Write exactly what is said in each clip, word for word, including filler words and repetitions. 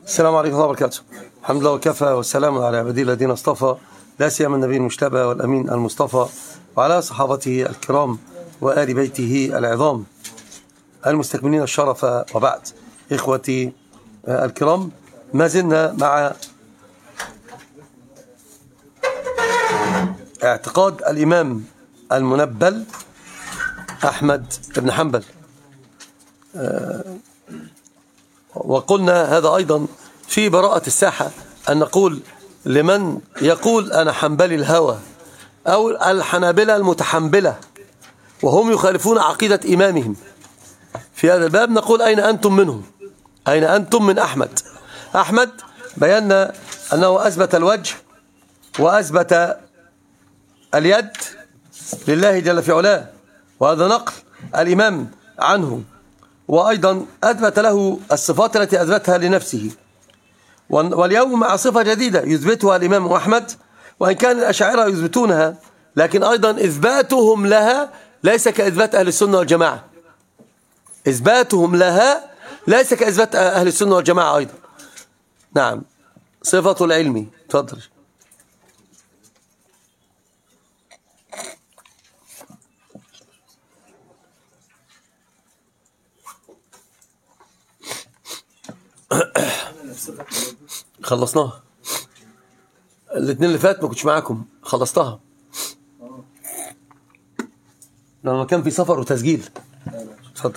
السلام عليكم ورحمة الله وبركاته. الحمد لله وكفى والسلام على عباده الذين اصطفى، لا سيما النبي المجتبى والأمين المصطفى وعلى صحابته الكرام وآل بيته العظام المستكملين الشرف، وبعد. إخوتي الكرام، ما زلنا مع اعتقاد الإمام المنبل أحمد بن حنبل، وقلنا هذا أيضا في براءة الساحة أن نقول لمن يقول أنا حنبلي الهوى أو الحنابلة المتحنبلة وهم يخالفون عقيدة إمامهم في هذا الباب، نقول أين أنتم منهم؟ أين أنتم من أحمد؟ أحمد بينا أنه أثبت الوجه وأثبت اليد لله جل في علاه، وهذا نقل الإمام عنه، وأيضا أثبت له الصفات التي أثبتها لنفسه. واليوم مع صفة جديدة يثبتها الإمام أحمد، وإن كان الأشاعرة يثبتونها، لكن أيضا إثباتهم لها ليس كإثبات أهل السنة والجماعة. إثباتهم لها ليس كإثبات أهل السنة والجماعة أيضا. نعم، صفة العلم. تفضل. خلصناها الاثنين اللي فات، ما كنتش معاكم، خلصتها لما كان في سفر وتسجيل. اتفضل.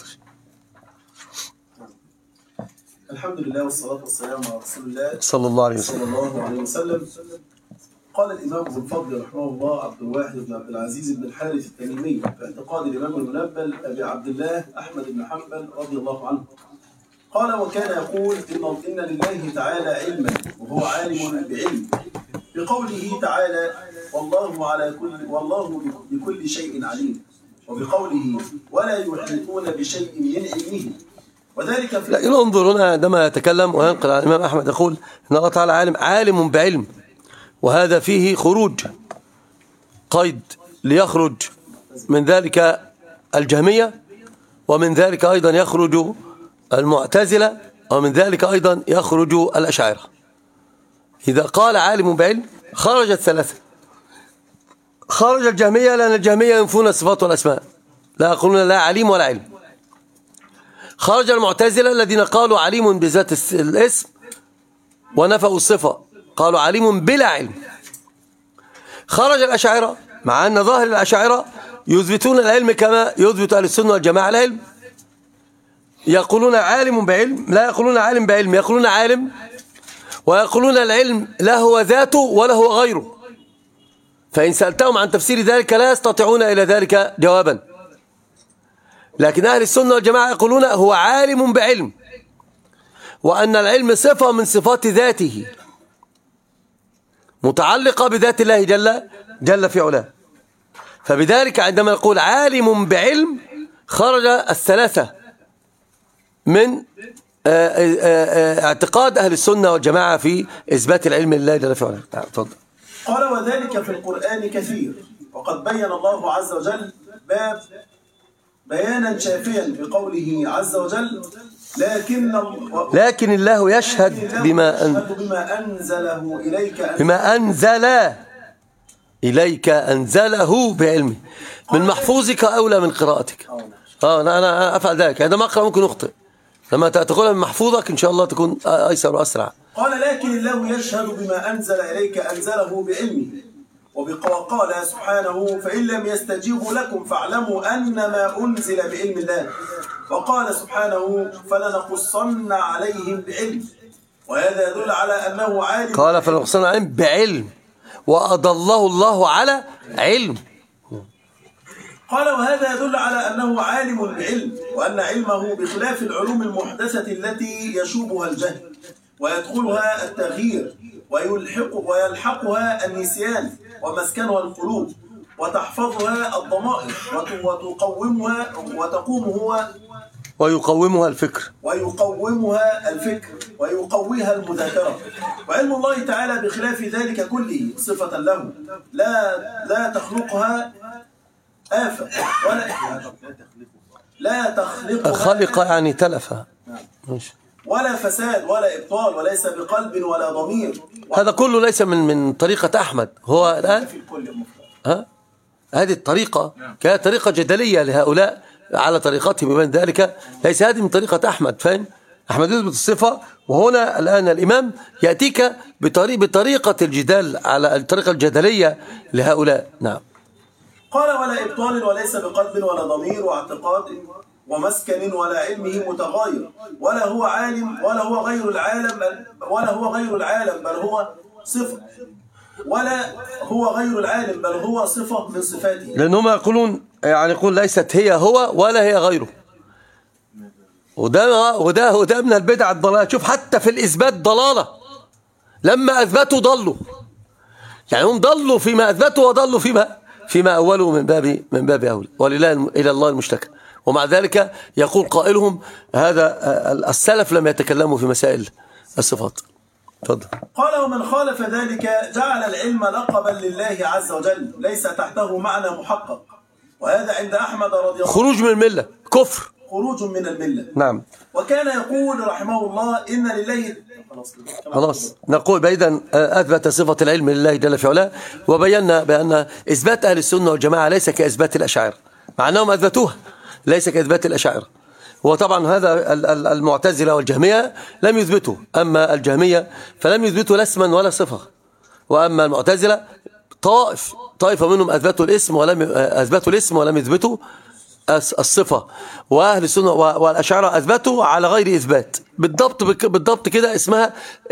الحمد لله والصلاة والسلام على رسول الله صلى الله عليه وسلم. صلى الله عليه وسلم. قال الإمام ابو الفضل رحمه الله عبد الواحد بن عبد العزيز بن الحارث التميمي في اعتقاد الإمام المنبل أبي عبد الله أحمد بن حنبل رضي الله عنه، قال: وكان يقول إن إن لله تعالى علما وهو عالم بعلم، بقوله تعالى: والله على كل والله بكل شيء عليم، وبقوله: ولا يحيطون بشيء من علمه. وذلك في لا انظر هنا عندما يتكلم وينقل عن الإمام أحمد يقول إن الله تعالى عالم عالم بعلم، وهذا فيه خروج، قيد ليخرج من ذلك الجهمية، ومن ذلك أيضا يخرج المعتزلة، ومن ذلك أيضا يخرج الأشاعرة. إذا قال عالم بعلم خرجت ثلاثة. خرج الجهمية لأن الجهمية ينفون الصفات والأسماء، لا يقولون لا عليم ولا علم. خرج المعتزلة الذين قالوا عليم بذات الاسم ونفوا الصفة، قالوا عليم بلا علم. خرج الأشاعرة، مع أن ظاهر الأشاعرة يثبتون العلم كما يثبت أهل السنة والجماعة العلم، يقولون عالم بعلم، لا يقولون عالم بعلم، يقولون عالم، ويقولون العلم لا هو ذاته ولا هو غيره. فإن سألتهم عن تفسير ذلك لا يستطيعون إلى ذلك جوابا. لكن أهل السنة والجماعة يقولون هو عالم بعلم، وأن العلم صفة من صفات ذاته متعلقة بذات الله جل جل في علاه. فبذلك عندما يقول عالم بعلم خرج الثلاثة من اعتقاد أهل السنة والجماعة في إثبات العلم لله جل في علاه. تفضل. قال: وذلك في القرآن كثير، وقد بين الله عز وجل باب بيانا شافيا بقوله عز وجل: لكن لكن الله يشهد بما أن بما أنزله إليك بما أنزل إليك أنزله بعلمه، من محفوظك أولى من قراءتك. اه أنا أنا أفعل ذلك، عندما أقرأ ممكن أخطئ، لما تقولها من محفوظك إن شاء الله تكون أيسر وأسرع. قال: لكن الله يشهد بما أنزل إليك أنزله بعلمه، وقال سبحانه: فإن لم يستجيبوا لكم فاعلموا أنما أنزل بعلم الله. وقال سبحانه: فلنقصن عليهم بعلم. وهذا يدل على أنه عالم. قال فلنقصن عليهم بعلم، وأضله الله على علم. قال: وهذا يدل على أنه عالم بعلم، وأن علمه بخلاف العلوم المحدثة التي يشوبها الجهل ويدخلها التغيير ويلحق ويلحقها النسيان ومسكنها القلوب، وتحفظها الضمائر وتقومها وتقوم هو ويقومها الفكر ويقومها الفكر ويقويها المذاكرة. وعلم الله تعالى بخلاف ذلك كله صفة له لا لا تخلقها آفة ولا لا تخلقها خلق يعني تلفها ولا فساد ولا إبطال، وليس بقلب ولا ضمير. هذا كله ليس من من طريقة أحمد. هو الآن ها هذه الطريقة كانت طريقة جدلية لهؤلاء على طريقتهم، بمن ذلك ليس هذه من طريقة أحمد. فاهم؟ أحمد يثبت الصفة، وهنا الآن الإمام يأتيك بطريق بطريقة الجدال على الطريقة الجدلية لهؤلاء. نعم. قال ولا إبطال وليس بقلب ولا ضمير واعتقاد ومسكن ولا علمه متغاير، ولا هو عالم ولا هو غير العالم ولا هو غير العالم بل هو صفة، ولا هو غير العالم بل هو صفة من صفاته. لأنهم يقولون يعني يقول ليست هي هو ولا هي غيره، وده وده وده من البدع الضلالة. شوف حتى في الإثبات ضلالة، لما أثبتوا ضلوا، يعني هم ضلوا فيما أثبتوا وضلوا فيما فيما أولوا من باب من باب أولى، ولله إلى الله المشتكى. ومع ذلك يقول قائلهم هذا السلف لم يتكلموا في مسائل الصفات. تفضل. قال ومن خالف ذلك جعل العلم لقبا لله عز وجل ليس تحته معنى محقق، وهذا عند أحمد رضي الله عنه خروج من الملة، كفر، خروج من الملة. نعم. وكان يقول رحمه الله إن لله خلاص نقول بعيدا أثبت صفة العلم لله جل في علاه، وبينا بأن إثبات أهل السنة والجماعة ليس كإثبات الأشاعرة، مع أنهم أثبتوها، ليس كإثبات الأشاعرة. وطبعا هذا المعتزلة والجهمية لم يثبتوا، أما الجهمية فلم يثبتوا لا اسما ولا صفة، وأما المعتزلة طائف طائفة منهم أثبتوا الاسم ولم أثبتوا الاسم ولم يثبتوا الصفة. وأهل السنة والأشاعرة أثبتوا على غير إثبات. بالضبط بالضبط كده اسمها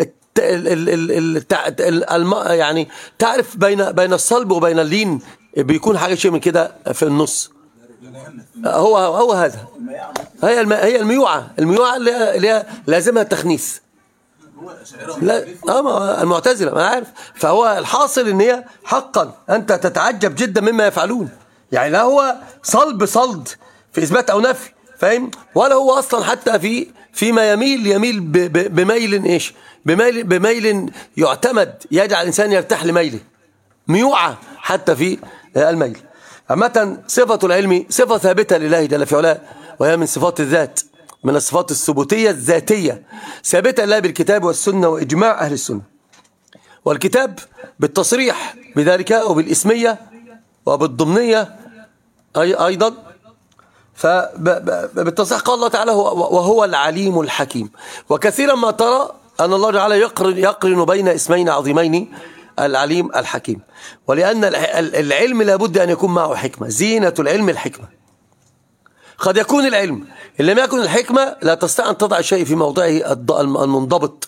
يعني تعرف بين بين الصلب وبين اللين بيكون حاجة شيء من كده في النص. هو هو هذا هي هي الميوعة الميوعة اللي لازمها التخنيث. لا اه المعتزلة ما عارف. فهو الحاصل ان هي حقا انت تتعجب جدا مما يفعلون، يعني لا هو صلب صلد في اثبات او نفي، فاهم؟ ولا هو اصلا حتى في فيما يميل يميل بميل ايش بميل بميل يعتمد، يجعل الانسان يرتاح لميله، ميوعة حتى في الميل. عامة صفة العلم صفة ثابتة لله جل في علاه، وهي من صفات الذات، من الصفات الثبوتية الذاتية، ثابتة لله بالكتاب والسنة وإجماع أهل السنة. والكتاب بالتصريح بذلك وبالإسمية وبالضمنية أيضا. فبالتصريح قال الله تعالى وهو العليم الحكيم. وكثيرا ما ترى أن الله تعالى يقرن, يقرن بين اسمين عظيمين، العليم الحكيم. ولأن العلم لابد أن يكون معه حكمة، زينة العلم الحكمة. قد يكون العلم إن لم يكن الحكمة لا تستطيع أن تضع شيء في موضعه المنضبط.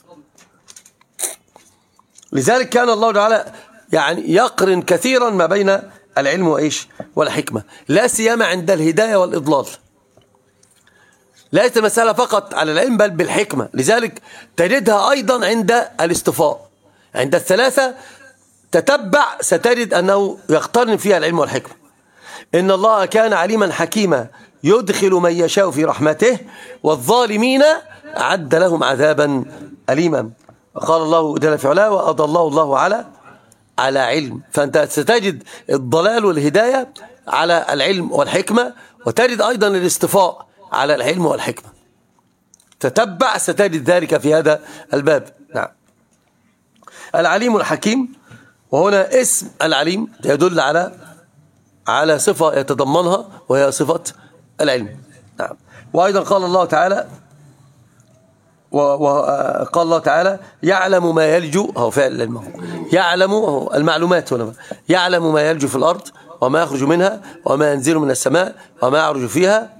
لذلك كان الله تعالى يعني يقرن كثيرا ما بين العلم وإيش والحكمة، لا سيما عند الهداية والإضلال. ليست المسألة فقط على العلم بل بالحكمة. لذلك تجدها أيضا عند الاصطفاء، عند الثلاثة تتبع ستجد أنه يقترن فيها العلم والحكمة. إن الله كان عليما حكيما يدخل من يشاء في رحمته والظالمين أعد لهم عذابا أليما. قال الله جل في علاه وأضله الله على على علم. فأنت ستجد الضلال والهداية على العلم والحكمة، وتجد أيضا الاصطفاء على العلم والحكمة. تتبع ستجد ذلك في هذا الباب. نعم. العليم الحكيم، وهنا اسم العليم يدل على على صفة يتضمنها وهي صفة العلم. نعم. وأيضا قال الله تعالى وقال الله تعالى يعلم ما يلج، هو فعل العلم، يعلم المعلومات هنا، يعلم ما يلج في الأرض وما يخرج منها وما ينزل من السماء وما يعرج فيها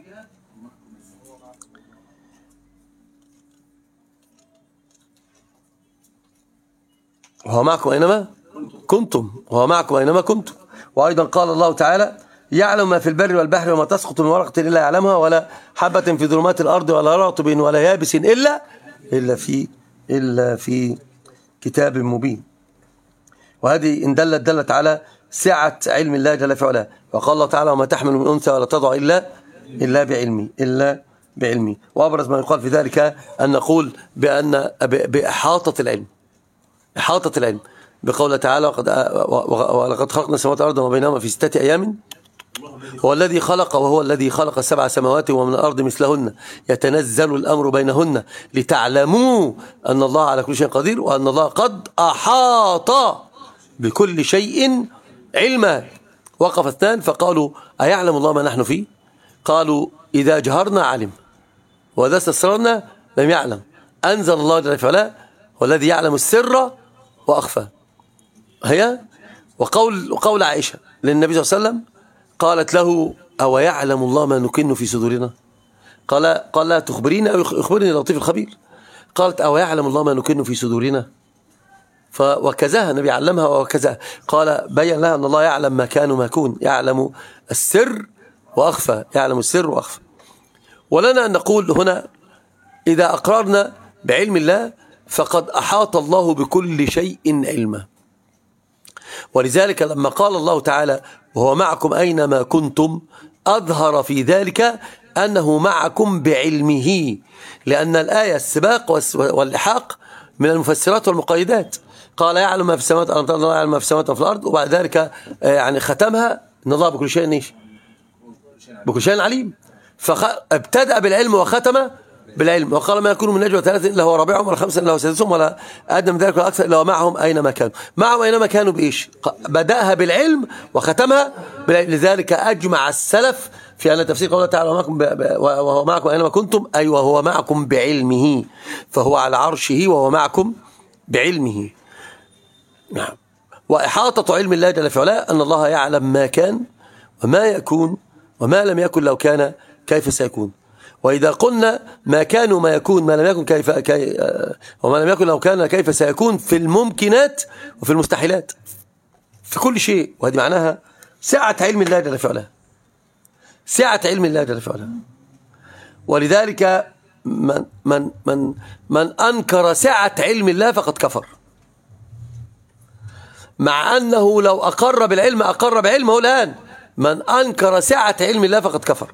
وهو معكم أينما كنتم وهو معكم أينما كنتم. وأيضا قال الله تعالى يعلم ما في البر والبحر وما تسقط من ورقة إلا يعلمها ولا حبة في ظلمات الأرض ولا رطب ولا يابس إلا إلا في إلا في كتاب مبين. وهذه إن دلت دلت على سعة علم الله جل في علاه. وقال الله تعالى وما تحمل من أنثى ولا تضع إلا إلا بعلمي إلا بعلمي. وأبرز ما يقال في ذلك أن نقول بأن بإحاطة العلم، إحاطة العلم بقوله تعالى ولقد خلقنا السماوات والأرض وما بينهما في ستة أيام هو الذي خلق وهو الذي خلق سبع سماوات ومن الأرض مثلهن يتنزل الأمر بينهن لتعلموا أن الله على كل شيء قدير وأن الله قد أحاط بكل شيء علما. وقف اثنان فقالوا أيعلم الله ما نحن فيه؟ قالوا إذا جهرنا علم وإذا استسررنا لم يعلم. أنزل الله جل وعلا والذي يعلم السر وأخفى. هي وقول, وقول عائشة للنبي صلى الله عليه وسلم قالت له أو يعلم الله ما نكن في صدورنا؟ قال قال لا تخبريني أو يخبرني اللطيف الخبير. قالت أو يعلم الله ما نكن في صدورنا؟ فوكزها النبي علمها ووكزها. قال بين لها أن الله يعلم ما كان وما يكون، يعلم السر وأخفى، يعلم السر وأخفى. ولنا أن نقول هنا إذا أقررنا بعلم الله فقد أحاط الله بكل شيء علما. ولذلك لما قال الله تعالى وهو معكم أينما كنتم أظهر في ذلك أنه معكم بعلمه، لأن الآية السباق واللحاق من المفسرات والمقيدات. قال يعلم ما في السماوات والأرض، الله يعلم ما في السماوات وفي الأرض، وبعد ذلك يعني ختمها إن الله بكل شيء نيش بكل شيء عليم. فابتدأ بالعلم وختم بالعلم. وقال ما يكون من نجوى ثلاثة إلا هو رابعهم ولا خمسة إلا هو سادسهم ولا أدنى من ذلك ولا أكثر إلا هو معهم أينما كانوا. معهم أينما كانوا بإيش؟ بدأها بالعلم وختمها بالعلم. لذلك أجمع السلف في أن تفسير قوله تعالى وهو معكم أينما كنتم أي أيوة وهو معكم بعلمه، فهو على عرشه وهو معكم بعلمه. نعم. وإحاطة علم الله جل في علاه أن الله يعلم ما كان وما يكون وما لم يكن لو كان كيف سيكون. وإذا قلنا ما كان وما يكون ما لم يكن كيف كي وما لم يكن لو كان كيف سيكون في الممكنات وفي المستحيلات في كل شيء. وهذه معناها سعة علم الله جل في علاه، سعة علم الله جل في علاه. ولذلك من من من من أنكر سعة علم الله فقد كفر، مع أنه لو أقر بالعلم أقر بعلمه الآن. من أنكر سعة علم الله فقد كفر.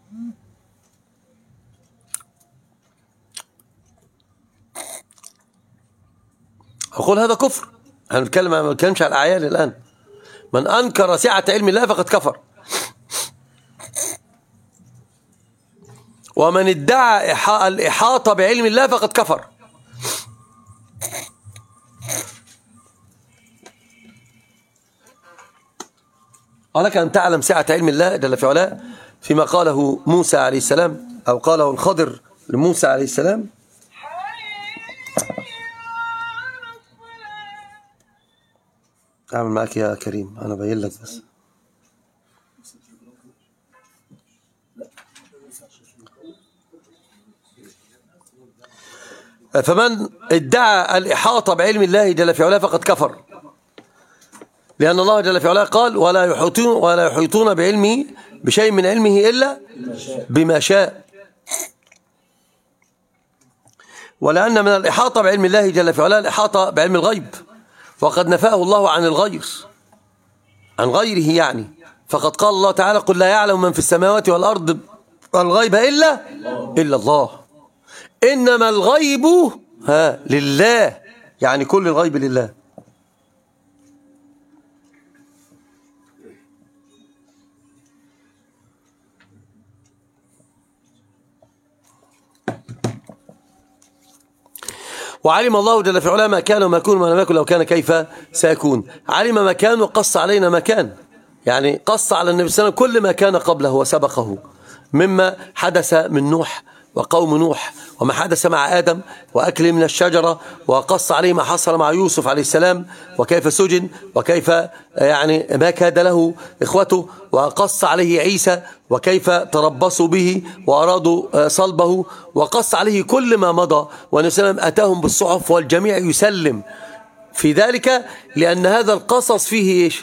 أقول هذا كفر. أنا بتكلم ما بتكلمش على الأعيان الآن. من أنكر سعة علم الله فقد كفر. ومن ادعى الإحاطة بعلم الله فقد كفر. ولك أن تعلم سعة علم الله جل في علاه فيما قاله موسى عليه السلام أو قاله الخضر لموسى عليه السلام. أعمل معك يا كريم أنا بين لك بس. فمن ادعى الإحاطة بعلم الله جل في علاه فقد كفر، لأن الله جل في علاه قال ولا يحيطون ولا يحيطون بعلمه بشيء من علمه إلا بما شاء. ولأن من الإحاطة بعلم الله جل في علاه الإحاطة بعلم الغيب، وقد نفاه الله عن الغير عن غيره يعني. فقد قال الله تعالى قل لا يعلم من في السماوات والأرض الغيب إلا إلا الله، إنما الغيب ها لله، يعني كل الغيب لله. وعلم الله جل في علاه ما كان وما يكون وما لم يكن لو كان كيف سيكون. علم ما كان وقص علينا ما كان، يعني قص على النبي صلى الله عليه وسلم كل ما كان قبله وسبقه مما حدث من نوح وقوم نوح، وما حدث مع آدم وأكل من الشجرة، وقص عليه ما حصل مع يوسف عليه السلام وكيف سجن وكيف يعني ما كاد له إخوته، وقص عليه عيسى وكيف تربصوا به وأرادوا صلبه، وقص عليه كل ما مضى. والنبي صلى الله عليه وسلم أتاهم بالصحف والجميع يسلم في ذلك، لأن هذا القصص فيه إيش؟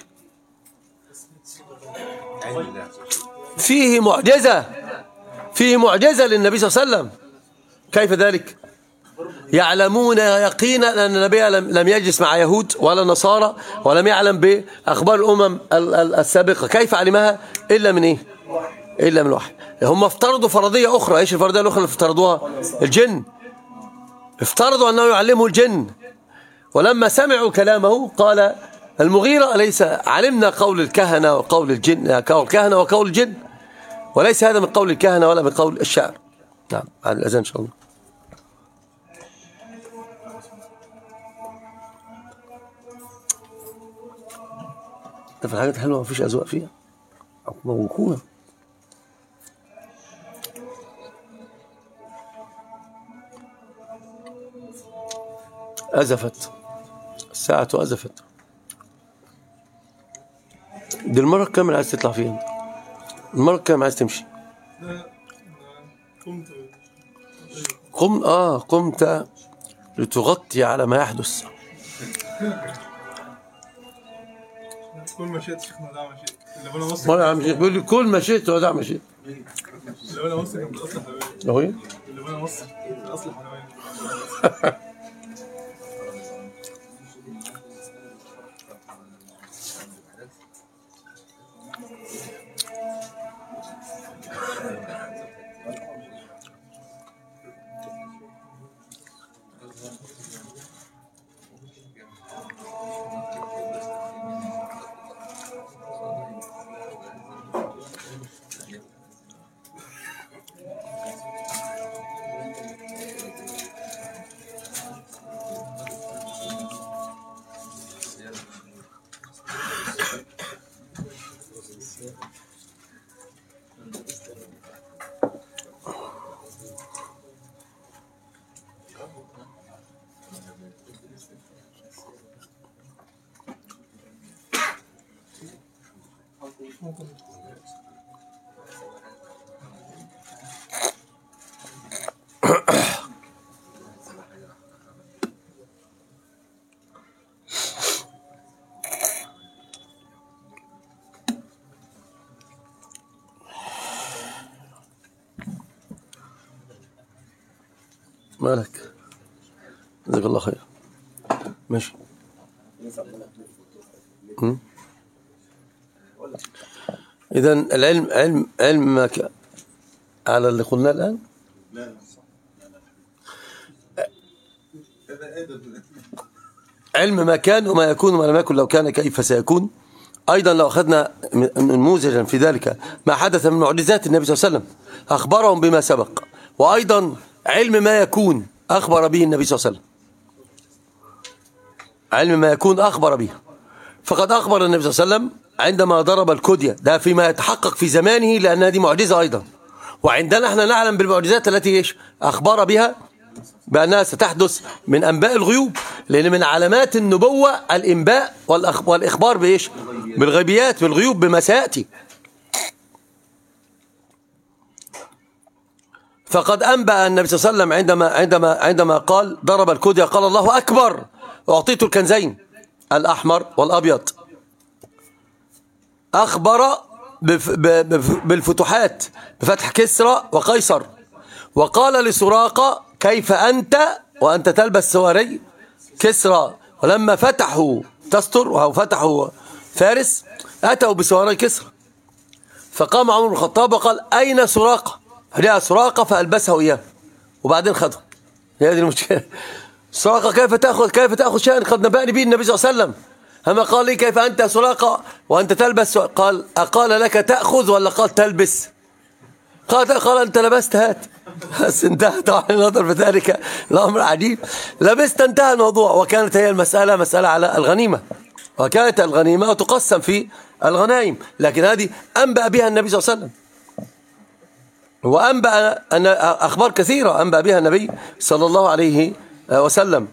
فيه معجزة، فيه معجزة للنبي صلى الله عليه وسلم. كيف ذلك؟ يعلمون يقينا أن النبي لم يجلس مع يهود ولا نصارى ولم يعلم بأخبار الأمم السابقة. كيف علمها؟ إلا من إيه؟ إلا من الوحي. هم افترضوا فرضية أخرى. إيش الفرضية الأخرى اللي افترضوها؟ الجن. افترضوا أنه يعلمه الجن، ولما سمعوا كلامه قال المغيرة ليس علمنا قول الكهنة وقول الجن، قول الكهنة وقول الجن، وليس هذا من قول الكهنة ولا من قول الشعر. نعم على الأذان إن شاء الله. في الحاجات الحلوة ما فيش أذواق فيها موجودة. أزفت الساعة، أزفت. دي المرة كامل عايز تطلع فيها، المرة كامل عايز تمشي. قمت قم آه قمت لتغطي على ما يحدث. كل ما شئت شيخنا دع ما شئت. اللي انا مصر ما يا عم شيخ بيقول لي كل ما شئت ودع ما شئت. اللي انا مصر كان في الاصل حلوان. اهو ايه؟ اللي انا مصر في الاصل حلوان. مالك؟ جزاك الله خير. ماشي. إذا العلم علم علم ما كان على اللي قلناه الآن. لا علم ما كان وما يكون وما لم يكن لو كان كيف سيكون. أيضا لو أخذنا نموذجا في ذلك ما حدث من معجزات النبي صلى الله عليه وسلم أخبرهم بما سبق، وأيضا علم ما يكون أخبر به النبي صلى الله عليه وسلم. علم ما يكون أخبر به، فقد أخبر النبي صلى الله عليه وسلم عندما ضرب الكدية، ده فيما يتحقق في زمانه لأن هذه معجزة أيضا، وعندنا احنا نعلم بالمعجزات التي ايش أخبر بها بأنها ستحدث من أنباء الغيوب، لأن من علامات النبوة الإنباء والإخبار بإيش؟ بالغيبيات، بالغيوب، بما سيأتي. فقد أنبأ النبي صلى الله عليه وسلم عندما عندما عندما قال ضرب الكدية قال الله أكبر أعطيت الكنزين الأحمر والأبيض، أخبر بالفتوحات بفتح كسرى وقيصر، وقال لسراقة كيف أنت وأنت تلبس سواري كسرى، ولما فتحوا تستر أو فتحوا فارس أتوا بسواري كسرى، فقام عمر بن الخطاب وقال أين سراقة؟ جاء سراقة فألبسه إياه وبعدين خده. هذه المشكلة. سراقة كيف تأخذ كيف تأخذ شيئا قد نبأني به النبي صلى الله عليه وسلم؟ أما قال لي كيف أنت سراقة وأنت تلبس؟ قال أقال لك تأخذ ولا قال تلبس؟ قال قال أنت لبست هات. بس انتهى طبعا النظر في ذلك الأمر عجيب. لبست انتهى الموضوع، وكانت هي المسألة مسألة على الغنيمة، وكانت الغنيمة تقسم في الغنائم، لكن هذه أنبأ بها النبي صلى الله عليه وسلم، وأنبأ أن أخبار كثيرة أنبأ بها النبي صلى الله عليه وسلم.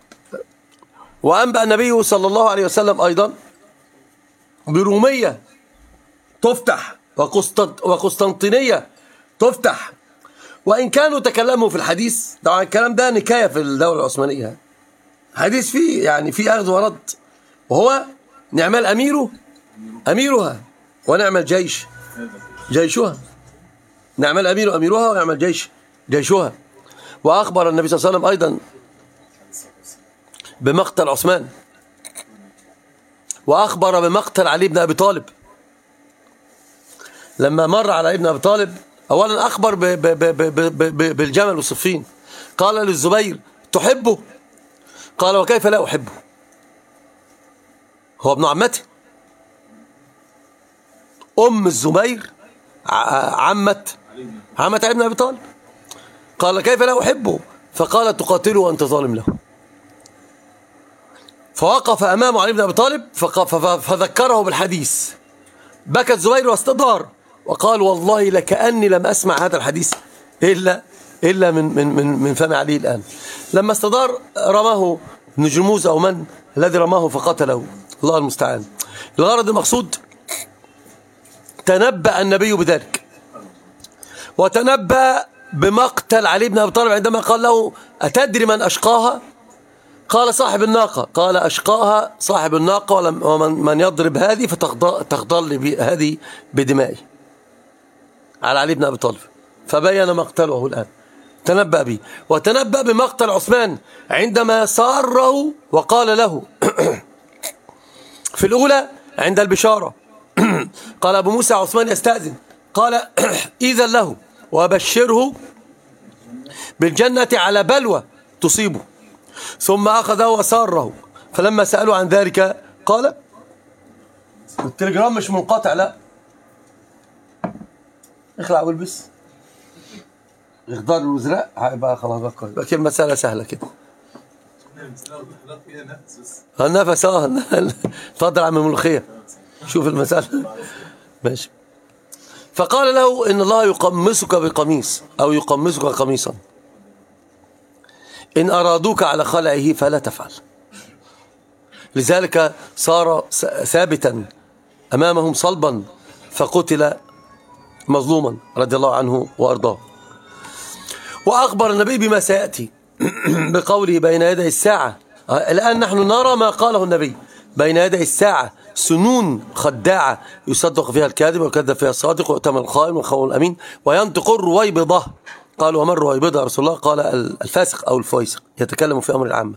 وأنبأ النبي صلى الله عليه وسلم أيضا برومية تفتح وقسطنطينية تفتح، وإن كانوا تكلموا في الحديث، طبعا الكلام ده نكاية في الدولة العثمانية، حديث فيه يعني فيه أخذ ورد، وهو نعم الأمير أميرها ونعم الجيش جيشها، نعم الأمير أميرها ونعم الجيش جيشها. وأخبر النبي صلى الله عليه وسلم أيضا بمقتل عثمان، وأخبر بمقتل علي بن أبي طالب لما مر على ابن أبي طالب. أولا أخبر ب ب ب ب ب بالجمل والصفين، قال للزبير تحبه؟ قال وكيف لا أحبه؟ هو ابن عمته. أم الزبير عمة عمة علي بن أبي طالب. قال كيف لا أحبه؟ فقال تقاتله وأنت ظالم له. فوقف أمامه علي بن أبي طالب فذكره بالحديث. بكى الزبير واستدار وقال والله لكأني لم أسمع هذا الحديث إلا إلا من من من من فم علي الآن. لما استدار رماه ابن جرموز أو من الذي رماه فقتله، الله المستعان. الغرض المقصود تنبأ النبي بذلك، وتنبأ بمقتل علي بن أبي طالب عندما قال له أتدري من أشقاها؟ قال صاحب الناقة. قال أشقاها صاحب الناقة، ومن من يضرب هذه فتخضل هذه بدمائه على علي بن أبي طالب. فبين مقتله الآن، تنبأ به. وتنبأ بمقتل عثمان عندما ساره وقال له في الأولى عند البشارة قال أبو موسى عثمان يستأذن، قال إذن له وبشره بالجنة على بلوى تصيبه. ثم أخذه وساره، فلما سألوا عن ذلك قال التليجرام مش منقطع، لا اخلع والبس اخضار الوزراء هيبقى خلاص بقى كويس، بقى المسألة سهلة كده. النفس اه اتفضل عم الملوخية شوف المسألة ماشي. فقال له إن الله يقمصك بقميص أو يقمصك قميصا، إن أرادوك على خلعه فلا تفعل. لذلك صار ثابتا أمامهم صلبا فقتل مظلوما رضي الله عنه وأرضاه. وأخبر النبي بما سيأتي بقوله بين يدي الساعة. الآن نحن نرى ما قاله النبي بين يدي الساعة سنون خداعة يصدق فيها الكاذب ويكذب فيها الصادق ويؤتمن الخائن والخون الأمين وينطق الرويبضة. قالوا ومن الرويبضة يا رسول الله؟ قال الفاسق أو الفويسق يتكلم في أمر العامة.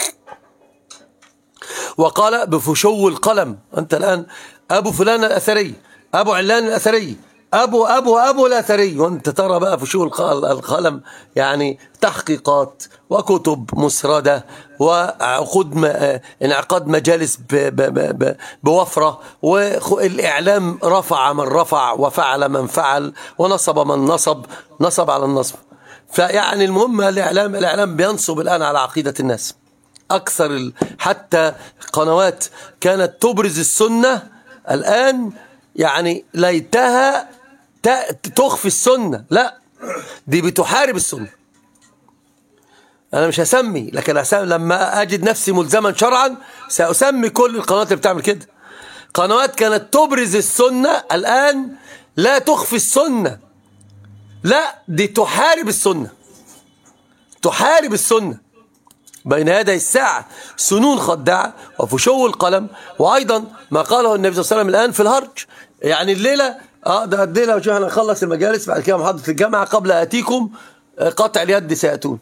وقال بفشو القلم. أنت الآن أبو فلان الأثري، أبو علان الأثري، أبو أبو أبو الأثري، وأنت ترى بقى فشو القلم يعني تحقيقات وكتب مسردة وعقود انعقاد مجالس بوفرة، والإعلام رفع من رفع وفعل من فعل ونصب من نصب نصب على النصب. فيعني المهم الإعلام الإعلام بينصب الآن على عقيدة الناس أكثر. حتى قنوات كانت تبرز السنة الآن يعني ليتها تخفي السنة، لا دي بتحارب السنة. أنا مش هسمي، لكن هسمي لما أجد نفسي ملزما شرعا سأسمي كل القنوات اللي بتعمل كده. قنوات كانت تبرز السنة الآن لا تخفي السنة، لا دي تحارب السنة، تحارب السنة. بين يدي الساعة سنون خداعة وفشو القلم. وأيضا ما قاله النبي صلى الله عليه وسلم الآن في الهرج، يعني الليلة اه ده الليلة وشو هنخلص المجالس بعد كده محاضرة الجامعة قبل أتيكم قطع اليد سيأتون.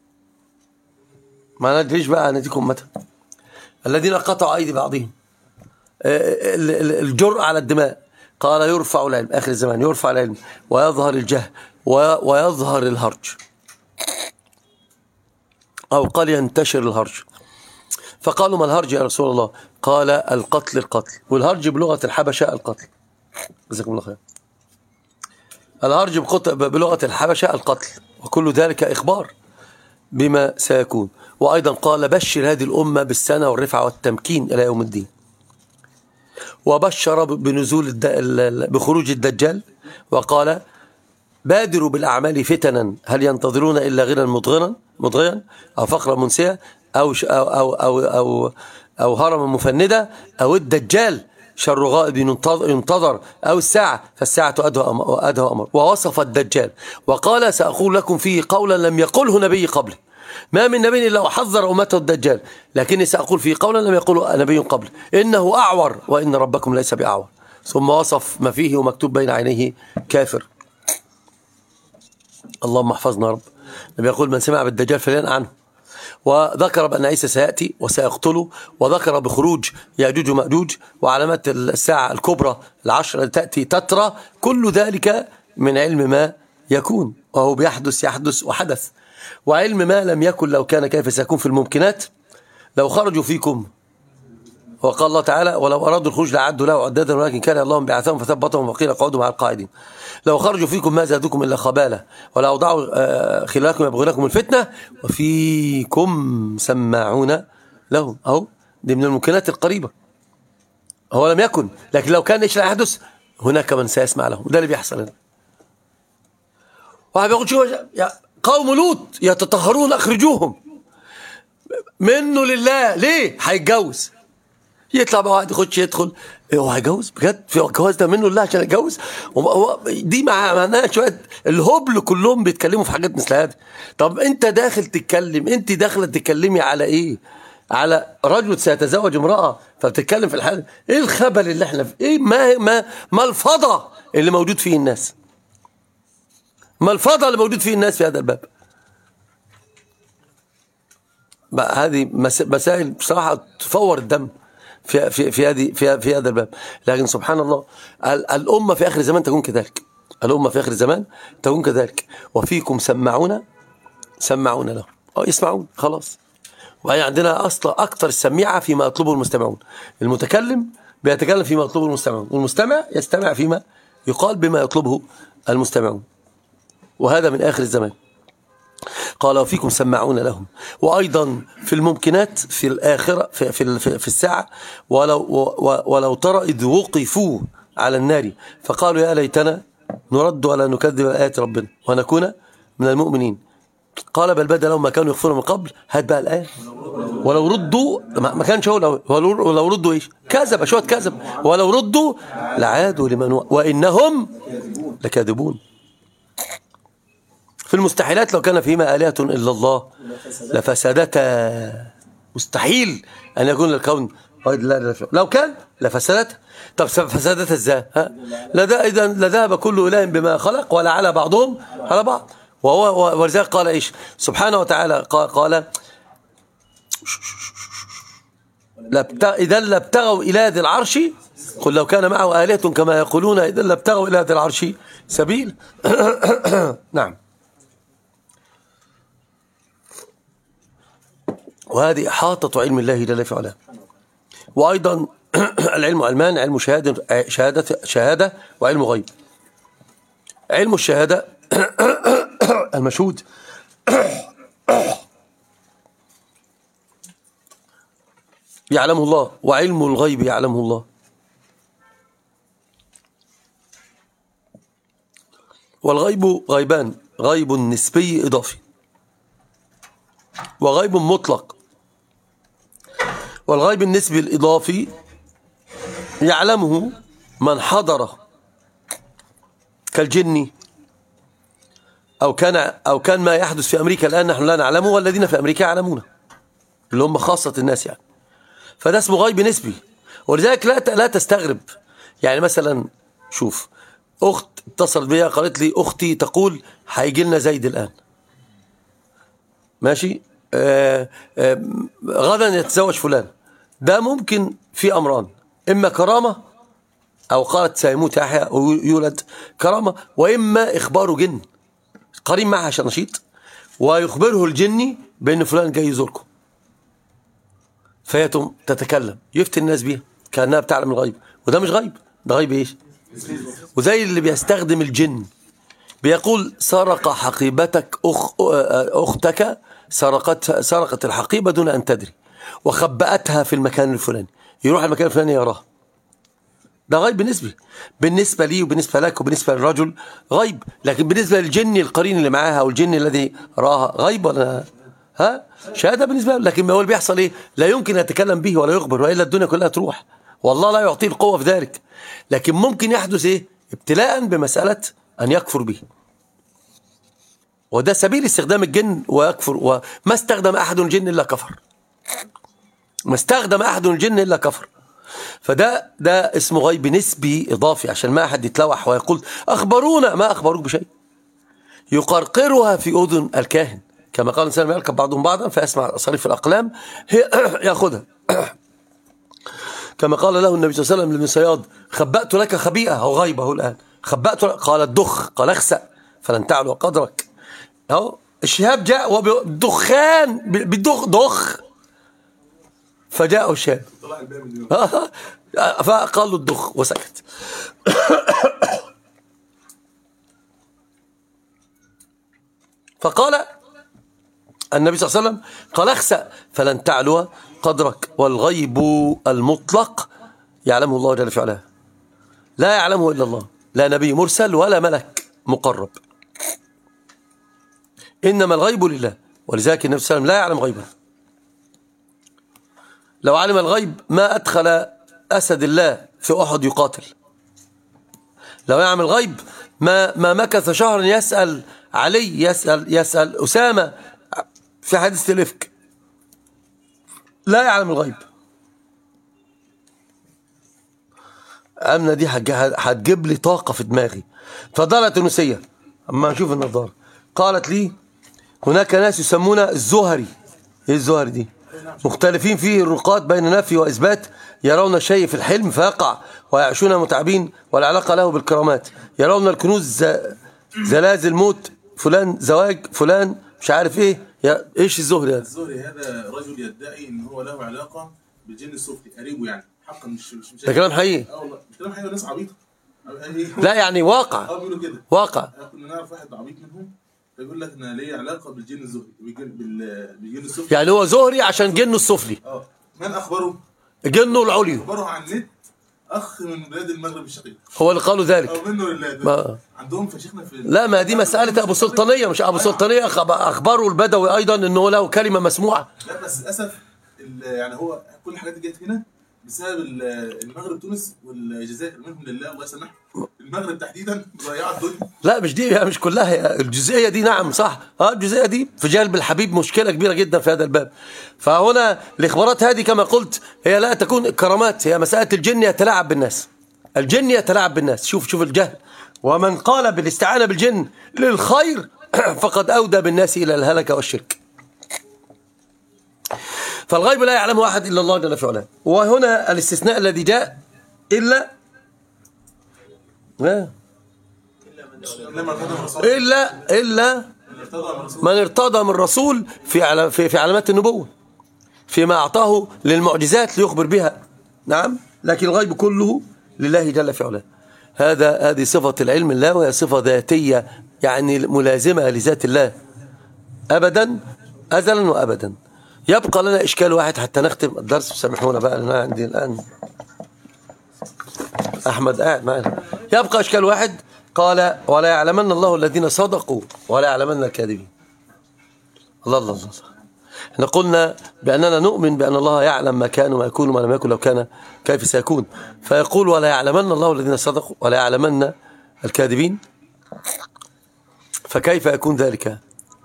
ما ندريش بقى نديكم متى الذين قطعوا أيدي بعضهم. الجرأة على الدماء. قال يرفع العلم آخر الزمان، يرفع العلم ويظهر الجهل ويظهر الهرج، أو قال ينتشر الهرج. فقالوا ما الهرج يا رسول الله؟ قال القتل القتل. والهرج بلغة الحبشة القتل. جزاكم الله خير. الهرج بلغة الحبشة القتل، وكل ذلك إخبار بما سيكون. وأيضا قال بشر هذه الأمة بالسنة والرفعة والتمكين إلى يوم الدين. وبشر بنزول بخروج الدجال، وقال بادروا بالأعمال فتنا هل ينتظرون إلا غنى مضغنا مضغيا أو فقرا منسيا أو أو أو أو أو, أو هرما مفندة أو الدجال شر غائب ينتظر أو الساعة فالساعة أدهى أمر. ووصف الدجال وقال سأقول لكم فيه قولا لم يقله نبي قبله، ما من نبي إلا وحذر أمته الدجال، لكني سأقول فيه قولا لم يقله نبي قبله إنه أعور وإن ربكم ليس بأعور. ثم وصف ما فيه ومكتوب بين عينيه كافر. اللهم احفظنا يا رب. النبي يقول من سمع بالدجال فلينأ عنه. وذكر بأن عيسى سيأتي وسيقتله، وذكر بخروج يأجوج ومأجوج وعلامات الساعة الكبرى العشرة تأتي تترى. كل ذلك من علم ما يكون، وهو بيحدث يحدث وحدث. وعلم ما لم يكن لو كان كيف سيكون في الممكنات. لو خرجوا فيكم وقال الله تعالى ولو أرادوا الخروج لعدوا له عددا ولكن كان الله بعثهم فثبتهم وقيل اقعدوا مع القاعدين. لو خرجوا فيكم ما زادوكم إلا خبالة ولا أوضعوا خلالكم يبغونكم الفتنة وفيكم سماعون لهم. أهو دي من الممكنات القريبة. هو لم يكن، لكن لو كان ايش لا يحدث هناك من سيسمع لهم. ده اللي بيحصل هنا. واحد بيقول شو قوم لوط يتطهرون اخرجوهم منه لله. ليه؟ هيتجوز. يطلع بقى واحد يخش يدخل هو هيتجوز بجد؟ في الجواز ده منه لله عشان يتجوز؟ دي معناها شويه الهبل كلهم بيتكلموا في حاجات مثل هذه. طب انت داخل تتكلم، انت داخله تتكلمي على ايه؟ على رجل سيتزوج امراه فبتتكلم في الحال. ايه الخبل اللي احنا فيه؟ ايه ما ما ما الفضا اللي موجود فيه الناس؟ ما الفضا اللي موجود فيه الناس في هذا الباب؟ بقى هذه مسائل بصراحه تفور الدم في في في هذه في في هذا الباب. لكن سبحان الله الامه في اخر الزمان تكون كذلك. الامه في اخر الزمان تكون كذلك. وفيكم سماعون سماعون له او يسمعون خلاص. وهي عندنا اصلا اكثر السميعه فيما يطلبه المستمعون. المتكلم بيتكلم فيما يطلبه المستمعون، والمستمع يستمع فيما يقال بما يطلبه المستمعون. وهذا من آخر الزمان. قال وفيكم سماعون لهم. وأيضا في الممكنات في الآخرة في, في, في الساعة ولو, ولو ترى إذ وقفوا على النار فقالوا يا ليتنا نرد ولا نكذب آيات ربنا ونكون من المؤمنين. قال بل بدا لهم ما كانوا يخفون من قبل. هات بقى الآية ولو ردوا ما كانش هو ولو ردوا ايش كذب شويه كذب ولو ردوا لعادوا لمن وإنهم لكاذبون. في المستحيلات لو كان فيما آلهة إلا الله لفسدتا. مستحيل أن يكون الكون لو كان لفسدتا. طب فسدتها ازاي؟ ها لذا إذا لذهب كل إله بما خلق ولا على بعضهم على بعض. وهو ولذلك قال ايش سبحانه وتعالى قال إذا لابتغوا إلى ذي العرش قل لو كان معه آلهة كما يقولون إذا لابتغوا إلى ذي العرش سبيل. نعم. وهذه إحاطة علم الله جل في علاه. وأيضا العلم علمان: علم شهادة شهادة شهادة وعلم غيب. علم الشهادة المشهود يعلمه الله، وعلم الغيب يعلمه الله. والغيب غيبان: غيب نسبي إضافي وغيب مطلق. والغيب النسبي الإضافي يعلمه من حضر كالجن أو كان أو كان ما يحدث في أمريكا الآن نحن لا نعلمه والذين في أمريكا يعلمونه، اللي هم خاصة الناس يعني. فده اسمه غيب نسبي. ولذلك لا لا تستغرب. يعني مثلا شوف، أخت اتصلت بيها قالت لي أختي تقول هيجي لنا زيد الآن، ماشي، آآ آآ غدا يتزوج فلان. ده ممكن في أمران: إما كرامة، أو قالت سيموت يحيى ويولد كرامة، وإما إخباره جن قريب معها عشان نشيط ويخبره الجني بأن فلان جاي يزوركم، فيتم تتكلم يفتي الناس بيها كأنها بتعلم الغيب. وده مش غيب، ده غيب إيش؟ وزي اللي بيستخدم الجن بيقول سرق حقيبتك أخ أختك سرقت سرقت الحقيبة دون أن تدري وخبأتها في المكان الفلاني، يروح المكان الفلاني يراها. ده غيب نسبي بالنسبة لي وبالنسبة لك وبالنسبة للرجل غيب. لكن بالنسبة للجن القرين اللي معاها أو الجن الذي راها غيب ولا ها شهادة بالنسبة له. لكن ما هو اللي بيحصل إيه؟ لا يمكن يتكلم به ولا يخبر، وإلا الدنيا كلها تروح. والله لا يعطيه القوة في ذلك. لكن ممكن يحدث إيه؟ ابتلاء بمسألة أن يكفر به. وده سبيل استخدام الجن ويكفر. وما استخدم أحد الجن إلا كفر. ما استخدم أحد الجن إلا كفر. فده ده اسمه غيب نسبي إضافي، عشان ما أحد يتلوح ويقول أخبرونا. ما أخبروك بشيء. يقرقرها في أذن الكاهن، كما قال الإنسان يركب بعضهم بعضا فيسمع صريف الأقلام هي يأخذها. كما قال له النبي صلى الله عليه وسلم لابن صياد: خبأت لك خبيئة، أو غيبه الآن، خبأت لك. قال الدخ، قال اخسأ فلن تعلو قدرك. أهو الشهاب جاء وبدخان، بدخ دخ، فجاءه الشاب طلع الباب اليوم. فقال له الدخ وسكت. فقال النبي صلى الله عليه وسلم قال اخسأ فلن تعلو قدرك، والغيب المطلق يعلمه الله جل في علاه، لا يعلمه إلا الله، لا نبي مرسل ولا ملك مقرب، إنما الغيب لله. ولذلك النبي صلى الله عليه وسلم لا يعلم غيبا. لو علم الغيب ما أدخل أسد الله في أحد يقاتل. لو يعلم الغيب ما ما مكث شهرا يسأل علي، يسأل يسأل أسامة في حديث الإفك. لا يعلم الغيب. أمنا دي هتجيب لي طاقة في دماغي. فضلت تونسية أما أشوف النظارة قالت لي هناك ناس يسمون الزهري. إيه الزهري دي؟ مختلفين فيه الرقاد بين نفي وإثبات، يرون شيء في الحلم فيقع ويعيشون متعبين ولا علاقة له بالكرامات، يرون الكنوز زلازل موت فلان زواج فلان مش عارف ايه. يا ايش الزهري هذا؟ الزهري هذا رجل يدعي ان هو له علاقة بالجن السفلي قريبه، يعني حقا مش مش مش ده كلام حقيقي. اه والله مش كلام حقيقي، ناس عبيطة. لا يعني واقع. اه بيقولوا كده واقع. كنا نعرف واحد عبيط منهم فيقول لك انا ليا علاقة بالجن الزهري بالجن بالجن السفلي. يعني هو زهري عشان جنه السفلي. اه من اخبره؟ جنه العليا. اخبره عن النت اخ من بلاد المغرب الشقيق. هو اللي قالوا ذلك. اه منه لله. ما. عندهم فشيخنا في لا ما دي مسألة أبو سلطانية، مش أبو سلطانية أخبره البدوي أيضا أنه له كلمة مسموعة. لا بس للأسف يعني هو كل الحاجات دي جت هنا بسبب المغرب تونس والجزائر منهم لله الله يسامحهم. المغرب تحديدا مضيعه الدنيا. لا مش دي مش كلها الجزئية دي. نعم صح. اه الجزئية دي في جلب الحبيب مشكلة كبيرة جدا في هذا الباب. فهنا الإخبارات هذه كما قلت هي لا تكون كرامات، هي مسألة الجن يتلاعب بالناس. الجن يتلاعب بالناس. شوف شوف الجهل. ومن قال بالاستعانة بالجن للخير فقد أودى بالناس إلى الهلكة والشرك. فالغيب لا يعلمه أحد إلا الله جل في علاه. وهنا الاستثناء الذي جاء إلا لا إلا إلا من ارتضى من الرسول في في علامات النبوة فيما أعطاه للمعجزات ليخبر بها. نعم. لكن الغيب كله لله جل في علاه. هذا هذه صفة العلم الله، وهي صفة ذاتية يعني ملازمة لذات الله أبدا أزلا وأبدا. يبقى لنا إشكال واحد حتى نختم الدرس. سامحونا بقى أنا عندي الآن أحمد قاعد معنا. يبقى إشكال واحد قال ولا يعلمن الله الذين صدقوا ولا يعلمن الكاذبين. الله الله الله. احنا قلنا بأننا نؤمن بأن الله يعلم ما كان وما يكون وما لم يكن لو كان كيف سيكون. فيقول ولا يعلمن الله الذين صدقوا ولا يعلمن الكاذبين. فكيف يكون ذلك؟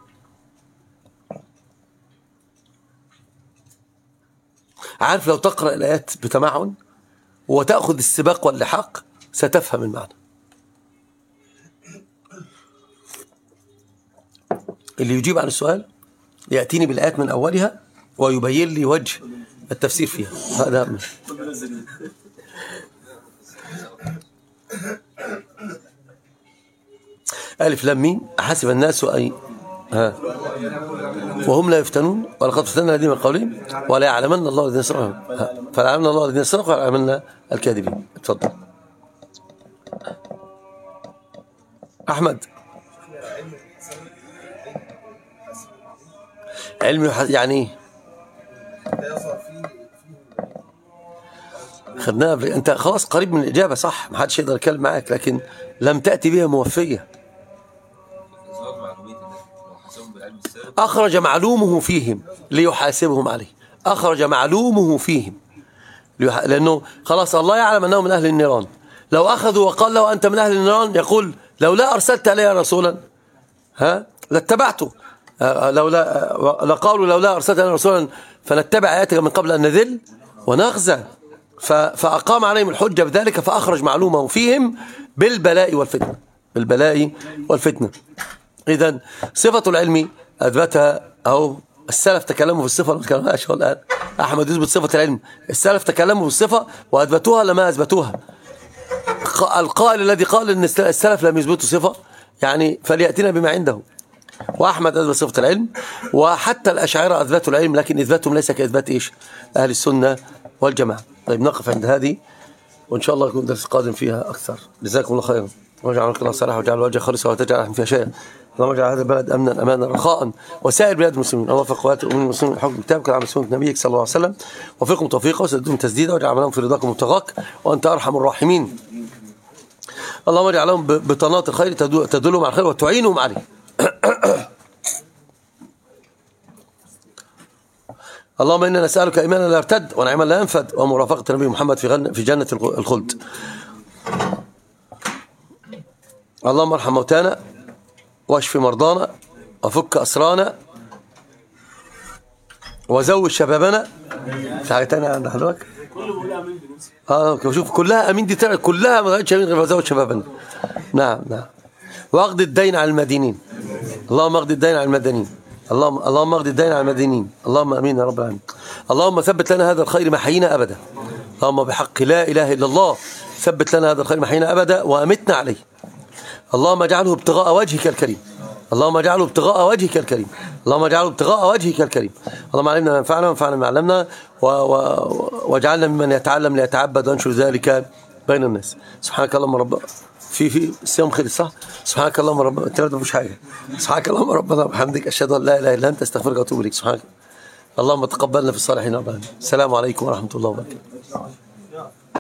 عارف لو تقرأ الآيات بتمعن وتأخذ السباق واللحاق ستفهم المعنى. اللي يجيب عن السؤال يأتيني بالآيات من أولها ويبين لي وجه التفسير فيها. هذا ألف لام ميم أحسب الناس أي ها وهم لا يفتنون ولقد فتنا الذين من قبلهم ولا يعلمن الله الذين صدقوا فلا يعلمن الله الذين صدقوا ولا يعلمن الكاذبين. اتفضل أحمد. علم يعني ايه؟ خدناها بل... انت خلاص قريب من الاجابه صح، ما حدش يقدر يتكلم معاك، لكن لم تاتي بها موفيه. اخرج معلومه فيهم ليحاسبهم عليه. اخرج معلومه فيهم ليح... لانه خلاص الله يعلم انه من اهل النيران. لو اخذوا وقال له انت من اهل النيران يقول لولا ارسلت الي رسولا ها لاتبعته. لولا لقالوا لولا أرسلت لنا رسولا فنتبع آياتك من قبل أن نذل ونخزى. فأقام عليهم الحجة بذلك فأخرج معلومه فيهم بالبلاء والفتنة. بالبلاء والفتنة. إذن صفة العلم أثبتها أو السلف تكلموا في الصفة. ما تكلمناش الآن أحمد يثبت صفة العلم. السلف تكلموا في الصفة وأثبتوها لما أثبتوها. القائل الذي قال أن السلف لم يثبتوا صفة يعني فليأتنا بما عنده. وأحمد أثبت صفة العلم، وحتى الأشاعرة أثبتوا العلم، لكن إثباتهم ليس كإثبات إيش أهل السنة والجماعة. طيب نقف عند هذه، وإن شاء الله يكون درس قادم فيها أكثر. جزاكم الله خيرا، واجعل الله صالحا، وجعل وجه خالصا، ولا تجعل أحد فيها شيئا. اللهم اجعل هذا البلد امنا امانا رخاء، وسائر بلاد المسلمين. اللهم وفق قوات الامم المسلمين لحكم كتابك وعمل سنه نبيك صلى الله عليه وسلم، وفقهم توفيقا وسددهم تسديدا، واجعل عملهم في رضاك ومبتغاك، وانت ارحم الراحمين. اللهم اجعل لهم بطانات الخير تدلهم على الخير وتعينهم عليه. اللهم انا نسالك ايمانا لا يرتد، ونعيما لا ينفد، ومرافقه النبي محمد في في جنه الخلد. اللهم ارحم موتانا، واشف مرضانا، وفك أسرانا، وزوج شبابنا. في حاجة تانية عند حضرتك؟ اه شوف كلها امين، دي كلها ما غيرتش امين غير وزوج شبابنا. نعم نعم. واقضي الدين على المدينين. اللهم اقضي الدين على المدينين. اللهم اللهم اقضي الدين على المدينين. اللهم امين يا رب العالمين. اللهم ثبت لنا هذا الخير ما حيينا ابدا. اللهم بحق لا اله الا الله ثبت لنا هذا الخير ما حيينا ابدا، وامتنا عليه. اللهم اجعله ابتغاء وجهك الكريم. اللهم اجعله ابتغاء وجهك الكريم. اللهم اجعله ابتغاء وجهك الكريم. اللهم علمنا ما ينفعنا وانفعنا ما علمنا، واجعلنا ممن يتعلم ليتعبد وينشر ذلك بين الناس. سبحانك اللهم رب في في الصيام خير صح؟ سبحانك اللهم رب انت ما فيش حاجه. سبحانك اللهم ربنا وبحمدك اشهد ان لا اله الا انت استغفرك واتوب اليك. سبحانك اللهم تقبلنا في الصالحين. السلام عليكم ورحمه الله وبركاته.